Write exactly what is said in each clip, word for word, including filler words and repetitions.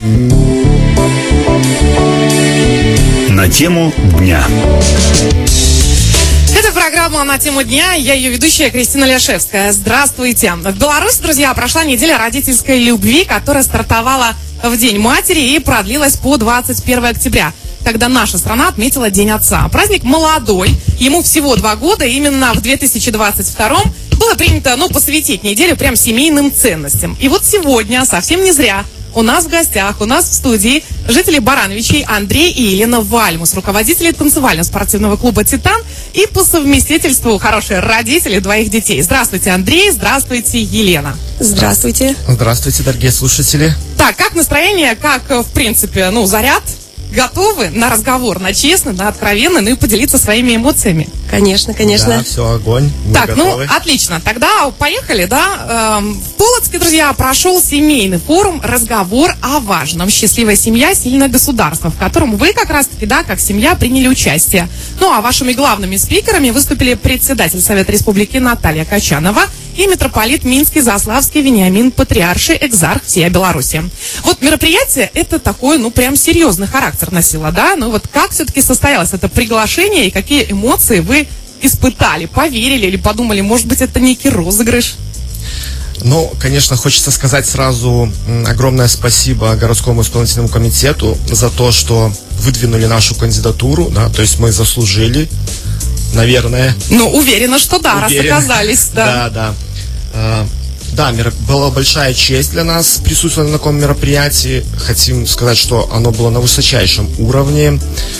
На тему дня. Это программа «На тему дня». Я ее ведущая Кристина Ляшевская. Здравствуйте. В Беларуси, друзья, прошла неделя родительской любви, которая стартовала в День матери и продлилась по двадцать первое октября, когда наша страна отметила День отца. Праздник молодой, ему всего два года. Именно в две тысячи двадцать втором было принято, ну, посвятить неделю прям семейным ценностям. И вот сегодня, совсем не зря, у нас в гостях, у нас в студии жители Барановичей Андрей и Елена Вальмус, руководители танцевального спортивного клуба «Титан» и по совместительству хорошие родители двоих детей. Здравствуйте, Андрей, здравствуйте, Елена. Здравствуйте. Здравствуйте, дорогие слушатели. Так, как настроение, как, в принципе, ну, заряд? Готовы на разговор, на честный, на откровенный, ну и поделиться своими эмоциями? Конечно, конечно. Да, все, огонь. Мы так, готовы. Ну, отлично. Тогда поехали, да. Эм, в Полоцке, друзья, прошел семейный форум «Разговор о важном. Счастливая семья, сильное государство», в котором вы как раз-таки, да, как семья, приняли участие. Ну, а вашими главными спикерами выступили председатель Совета Республики Наталья Качанова и митрополит Минский Заславский Вениамин Патриарший, экзарх всей Беларуси. Вот мероприятие это такой, ну, прям серьезный характер носило, да? Ну, вот как все-таки состоялось это приглашение и какие эмоции вы испытали, поверили или подумали, может быть, это некий розыгрыш? Ну, конечно, хочется сказать сразу огромное спасибо городскому исполнительному комитету за то, что выдвинули нашу кандидатуру, да, то есть мы заслужили, наверное. Ну, уверена, что да, Уверен. раз оказались, да. Да, да. А, да, мер... была большая честь для нас присутствовать на таком мероприятии. Хотим сказать, что оно было на высочайшем уровне.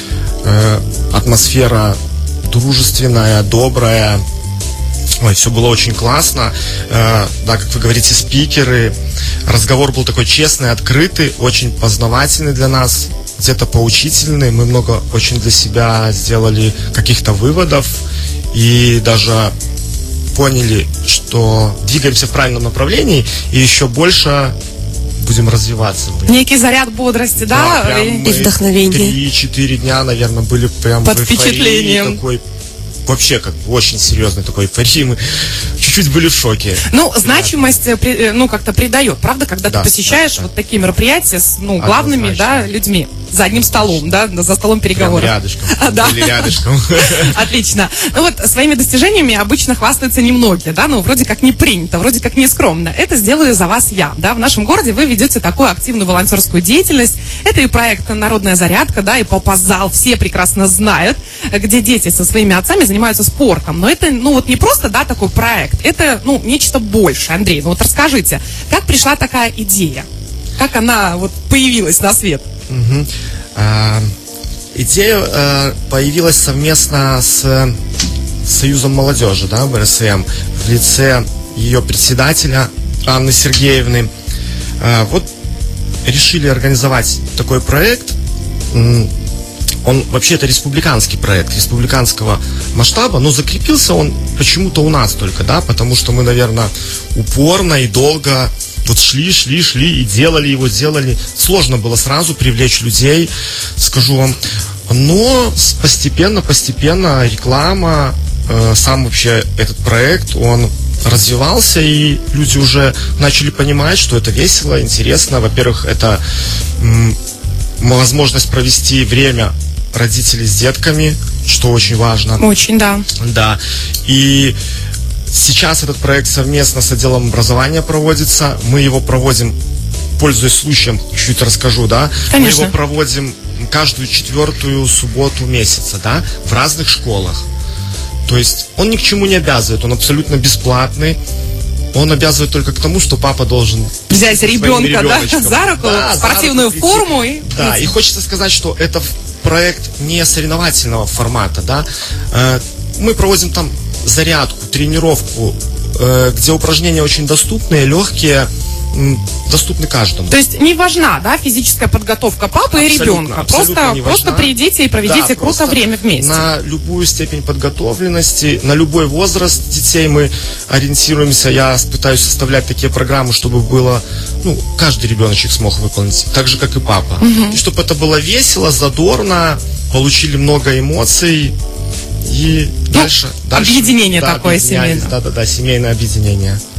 Э, атмосфера дружественная, добрая. Ой, все было очень классно. Э, да, как вы говорите, спикеры. Разговор был такой честный, открытый, очень познавательный для нас, где-то поучительный. Мы много очень для себя сделали каких-то выводов и даже поняли, что двигаемся в правильном направлении и еще больше будем развиваться. Некий заряд бодрости, да? Да, и... и вдохновения. Три-четыре дня, наверное, были прям под в впечатлением. Такой, вообще, как очень серьезной такой эйфории. Мы чуть-чуть были в шоке. Ну, значимость, ну, как-то придает, правда, когда да, ты посещаешь да, да. вот такие мероприятия с, ну, главными, Однозначно. да, людьми. За одним столом, да, за столом переговоров. Прям рядышком. А, да. Были рядышком. Отлично. Ну вот, своими достижениями обычно хвастаются немногие, да, ну, вроде как не принято, вроде как не скромно. Это сделаю за вас я, да. В нашем городе вы ведете такую активную волонтерскую деятельность. Это и проект «Народная зарядка», да, и «Попозал», все прекрасно знают, где дети со своими отцами занимаются спортом. Но это, ну, вот не просто, да, такой проект, это, ну, нечто большее. Андрей, ну, вот расскажите, как пришла такая идея? Как она вот появилась на свет? Угу. А, идея а, появилась совместно с Союзом молодежи, да, бэ эр эс эм, в лице ее председателя Анны Сергеевны. А, вот решили организовать такой проект. Он вообще это республиканский проект, республиканского масштаба, но закрепился он почему-то у нас только, да, потому что мы, наверное, упорно и долго вот шли, шли, шли и делали его, делали. Сложно было сразу привлечь людей, скажу вам. Но постепенно, постепенно реклама, э, сам вообще этот проект, он развивался, и люди уже начали понимать, что это весело, интересно. Во-первых, это м, возможность провести время родителей с детками, что очень важно. Очень, да. Да. И сейчас этот проект совместно с отделом образования проводится. Мы его проводим, пользуясь случаем, чуть-чуть расскажу, да. Конечно. Мы его проводим каждую четвертую субботу месяца, да, в разных школах. То есть он ни к чему не обязывает, он абсолютно бесплатный. Он обязывает только к тому, что папа должен взять ребенка, да, за руку, да, спортивную за руку форму. И... Да, и хочется сказать, что это проект не соревновательного формата, да. Мы проводим там зарядку, тренировку, где упражнения очень доступные, легкие, доступны каждому. То есть не важна, да, физическая подготовка папы абсолютно, и ребенка. Просто, просто придите и проведите да, круто время вместе. На любую степень подготовленности, на любой возраст детей мы ориентируемся. Я пытаюсь составлять такие программы, чтобы было, ну, каждый ребеночек смог выполнить, так же, как и папа. Угу. И чтобы это было весело, задорно, получили много эмоций. И ну, дальше, дальше объединение да, такое семейное. Да, да, да, семейное объединение.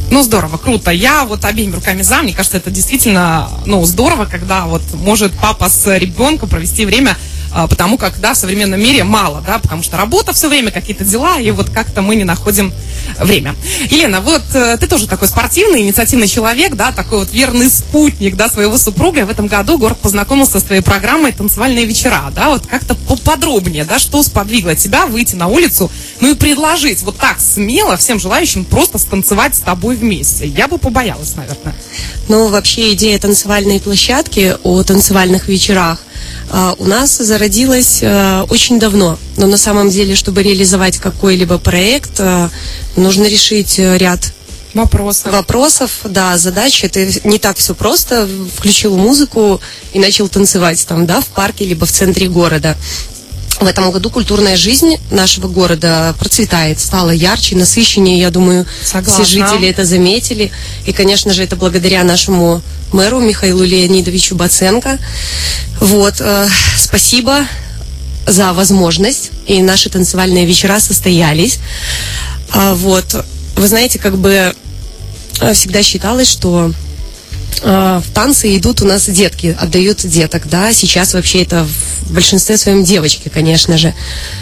Ну, здорово, круто. Я вот обеими руками за. Мне кажется, это действительно, ну, здорово, когда вот может папа с ребенком провести время, а, потому как, да, в современном мире мало, да, потому что работа все время, какие-то дела, и вот как-то мы не находим время. Елена, вот э, ты тоже такой спортивный, инициативный человек, да, такой вот верный спутник, да, своего супруга. И в этом году город познакомился с твоей программой «Танцевальные вечера», да, вот как-то поподробнее, да, что сподвигло тебя выйти на улицу, ну и предложить вот так смело всем желающим просто станцевать с тобой вместе. Я бы побоялась, наверное. Ну, вообще идея танцевальной площадки о танцевальных вечерах а, у нас зародилась а, очень давно. Но на самом деле, чтобы реализовать какой-либо проект, а, нужно решить ряд Вопросов. вопросов, да, задач. Это не так все просто. Включил музыку и начал танцевать там, да, в парке, либо в центре города. В этом году культурная жизнь нашего города процветает, стала ярче, насыщеннее, я думаю, Согласна. все жители это заметили. И, конечно же, это благодаря нашему мэру Михаилу Леонидовичу Баценко. Вот, э, спасибо за возможность, и наши танцевальные вечера состоялись. А, вот, вы знаете, как бы э, всегда считалось, что э, в танцы идут у нас детки, отдают деток, да, сейчас вообще это в большинстве своем девочки, конечно же.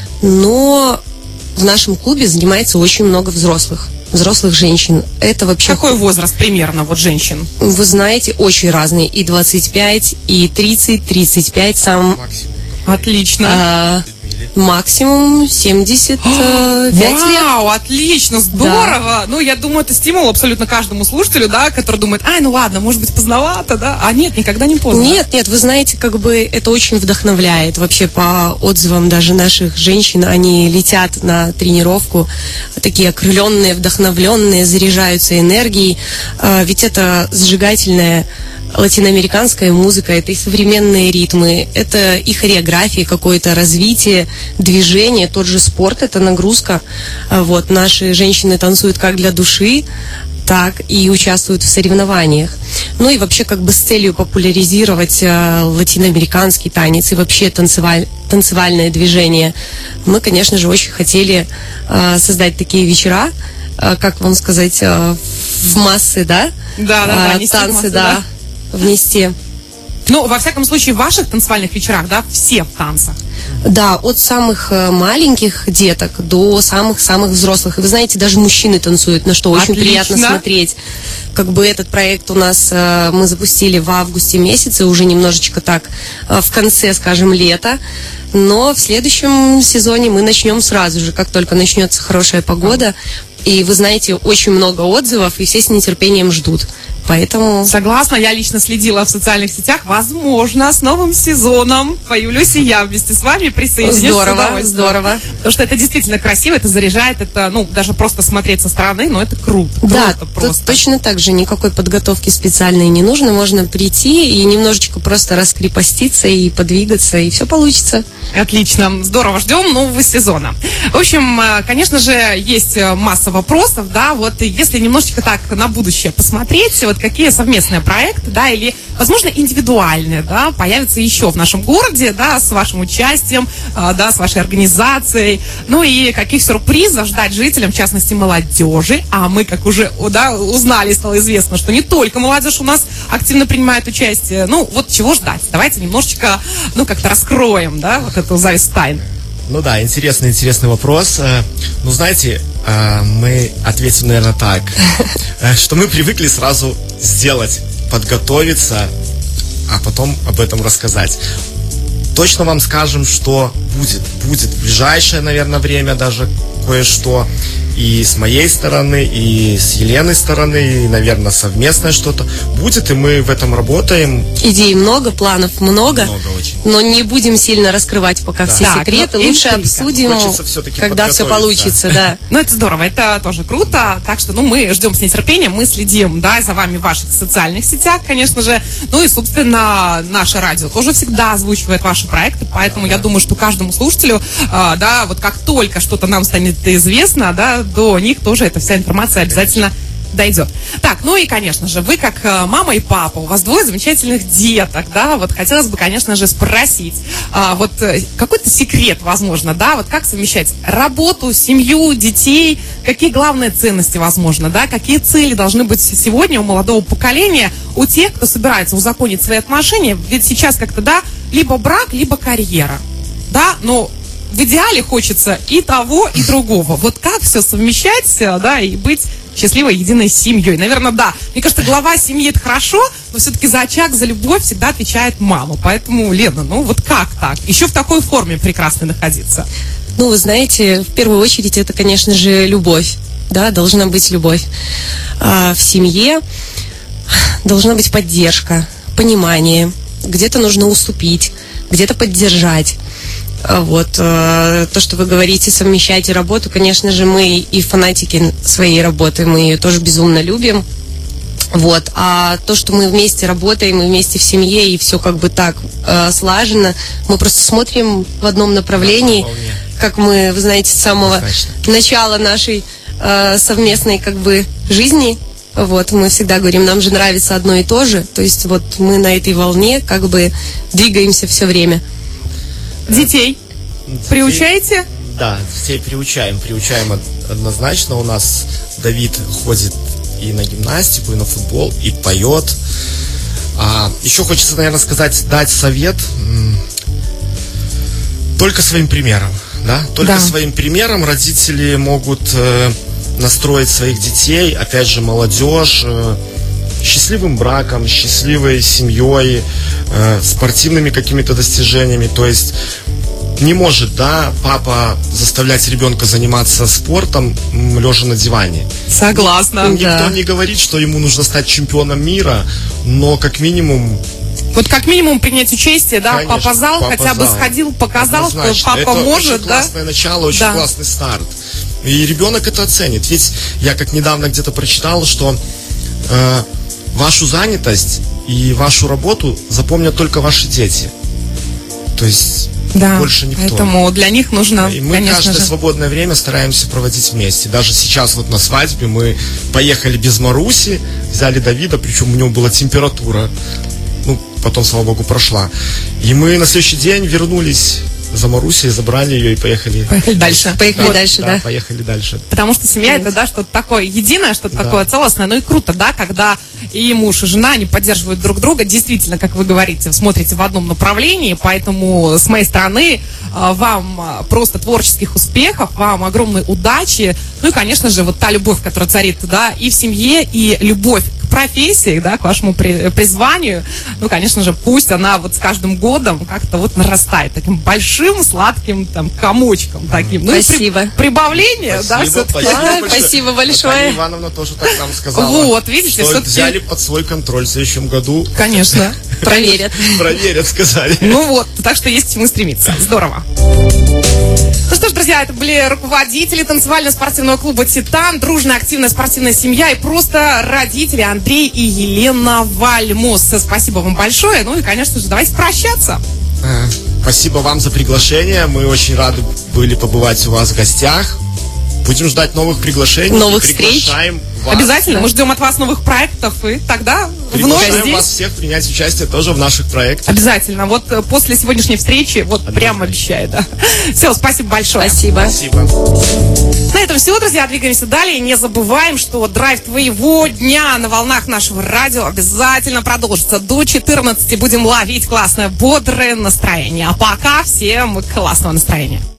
Но в нашем клубе занимается очень много взрослых, взрослых женщин. Это вообще... Какой возраст примерно вот женщин? Вы знаете, очень разные. И двадцать пять, и тридцать, тридцать пять, сам... Максимум. Отлично. а, максимум семьдесят пять лет. Вау, отлично, здорово. Ну, я думаю, это стимул абсолютно каждому слушателю, да, который думает, ай, ну ладно, может быть, поздновато, да? А нет, никогда не поздно. Нет, нет, вы знаете, как бы это очень вдохновляет. Вообще по отзывам даже наших женщин, они летят на тренировку, такие окрыленные, вдохновленные, заряжаются энергией. А, ведь это сжигательная латиноамериканская музыка, это и современные ритмы, это и хореография, какое-то развитие, движение, тот же спорт, это нагрузка. А, вот, наши женщины танцуют как для души, так и участвуют в соревнованиях. Ну и вообще как бы с целью популяризировать э, латиноамериканский танец и вообще танцеваль, танцевальное движение, мы, конечно же, очень хотели э, создать такие вечера, э, как вам сказать, э, в массы, да? Да, да, да, А, нести в танцы, массы, да, внести. Ну, во всяком случае, в ваших танцевальных вечерах, да, все в танцах. Да, от самых э, маленьких деток до самых-самых взрослых. И вы знаете, даже мужчины танцуют, на что очень Отлично. приятно смотреть. Как бы этот проект у нас э, мы запустили в августе месяце, уже немножечко так э, в конце, скажем, лета. Но в следующем сезоне мы начнем сразу же, как только начнется хорошая погода. И вы знаете, очень много отзывов, и все с нетерпением ждут. Поэтому... Согласна, я лично следила в социальных сетях. Возможно, с новым сезоном появлюсь и я вместе с вами, присоединюсь. Здорово, здорово. Потому что это действительно красиво, это заряжает, это, ну, даже просто смотреть со стороны, но это круто. Да, круто тут просто. точно так же, никакой подготовки специальной не нужно, можно прийти и немножечко просто раскрепоститься и подвигаться, и все получится. Отлично, здорово, ждем нового сезона. В общем, э, конечно же, есть э, масса вопросов, да, вот и если немножечко так на будущее посмотреть, вот какие совместные проекты, да, или, возможно, индивидуальные, да, появятся еще в нашем городе, да, с вашим участием, э, да, с вашей организацией, ну и каких сюрпризов ждать жителям, в частности, молодежи, а мы, как уже, да, узнали, стало известно, что не только молодежь у нас активно принимает участие, ну, вот чего ждать, давайте немножечко, ну, как-то раскроем, да, вот эту завесу тайн. Ну да, интересный, интересный вопрос. Э, Ну, знаете, э, мы ответим, наверное, так, э, что мы привыкли сразу сделать, подготовиться, а потом об этом рассказать. Точно вам скажем, что будет. Будет в ближайшее, наверное, время даже кое-что. И с моей стороны, и с Еленой стороны, и, наверное, совместное что-то будет, и мы в этом работаем. Идей много, планов много, Много очень. но не будем сильно раскрывать пока все Так, секреты, ну, лучше интрига. обсудим, Хочется всё-таки когда все подготовиться. получится, да. Ну, это здорово, это тоже круто. Так что, ну, мы ждем с нетерпением, мы следим, да, за вами в ваших социальных сетях, конечно же. Ну и, собственно, наше радио тоже всегда озвучивает ваши проекты, поэтому я думаю, что каждому слушателю, э, да, вот как только что-то нам станет известно, да, до них тоже эта вся информация обязательно дойдет. Так, ну и, конечно же, вы как э, мама и папа, у вас двое замечательных деток, да, вот хотелось бы, конечно же, спросить, а, вот э, какой-то секрет, возможно, да, вот как совмещать работу, семью, детей, какие главные ценности, возможно, да, какие цели должны быть сегодня у молодого поколения, у тех, кто собирается узаконить свои отношения, ведь сейчас как-то, да, либо брак, либо карьера, да, но в идеале хочется и того, и другого. Вот как все совмещать, да, и быть счастливой единой семьей? Наверное, да. Мне кажется, глава семьи — это хорошо, но все-таки за очаг, за любовь всегда отвечает мама. Поэтому, Лена, ну вот как так? Еще в такой форме прекрасно находиться. Ну, вы знаете, в первую очередь это, конечно же, любовь. Да, должна быть любовь. А в семье должна быть поддержка, понимание. Где-то нужно уступить, где-то поддержать. Вот, то, что вы говорите, совмещать работу, конечно же, мы и фанатики своей работы, мы ее тоже безумно любим. Вот, а то, что мы вместе работаем, мы вместе в семье, и все как бы так э, слажено, мы просто смотрим в одном направлении, как мы, вы знаете, с самого Достаточно. начала нашей э, совместной как бы жизни. Вот, мы всегда говорим, нам же нравится одно и то же, то есть вот мы на этой волне как бы двигаемся все время. Детей приучаете? Да, детей приучаем, приучаем однозначно. У нас Давид ходит и на гимнастику, и на футбол, и поет. А, еще хочется, наверное, сказать, дать совет только своим примером, да? Только да. своим примером родители могут э, настроить своих детей, опять же, молодежь, э, счастливым браком, счастливой семьей, э, спортивными какими-то достижениями. То есть не может, да, папа заставлять ребенка заниматься спортом, лежа на диване. Согласна. Никто да. не говорит, что ему нужно стать чемпионом мира, но как минимум... Вот как минимум принять участие, да, Конечно, папа зал, папа хотя бы зал. сходил, показал, Однозначно. что папа это может, очень да. классное начало, очень да. классный старт. И ребенок это оценит. Ведь я как недавно где-то прочитал, что э, вашу занятость и вашу работу запомнят только ваши дети. То есть да, больше никто. Поэтому для них нужно, и мы конечно каждое же. свободное время стараемся проводить вместе. Даже сейчас вот на свадьбе мы поехали без Маруси, взяли Давида, причем у него была температура. Ну, потом, слава богу, прошла. И мы на следующий день вернулись за Марусей, забрали ее и поехали. Поехали дальше. Поехали вот, дальше, да. да. Поехали дальше. Потому что семья это, да, что-то такое единое, что-то да. такое целостное. Ну и круто, да, когда и муж, и жена, они поддерживают друг друга. Действительно, как вы говорите, смотрите в одном направлении. Поэтому с моей стороны вам просто творческих успехов, вам огромной удачи. Ну и, конечно же, вот та любовь, которая царит, да, и в семье, и любовь к профессии, да, к вашему при, призванию. Ну, конечно же, пусть она вот с каждым годом как-то вот нарастает таким большим сладким там комочком таким. Ну, спасибо. И при, прибавление, спасибо, да, все-таки. спасибо, а, большое. спасибо большое. Таня Ивановна тоже так нам сказала. Вот, видите, что все-таки... взяли под свой контроль в следующем году. Конечно. Проверят. Проверят, сказали. Ну вот, так что есть к чему стремиться. Здорово. Ну что ж, друзья, это были руководители танцевально-спортивного клуба «Титан», дружная, активная спортивная семья и просто родители Андрей и Елена Вальмос. Спасибо вам большое. Ну и, конечно же, давайте прощаться. Спасибо вам за приглашение. Мы очень рады были побывать у вас в гостях. Будем ждать новых приглашений. Новых встреч. Вас. Обязательно. Мы ждем от вас новых проектов. И тогда вновь Приглашаем здесь. вас всех принять участие тоже в наших проектах. Обязательно. Вот после сегодняшней встречи, вот Однозначно. прям обещаю, да. Все, спасибо большое. Спасибо. Спасибо. На этом все, друзья. Двигаемся далее. Не забываем, что драйв твоего дня на волнах нашего радио обязательно продолжится. До четырнадцати будем ловить классное, бодрое настроение. А пока всем классного настроения.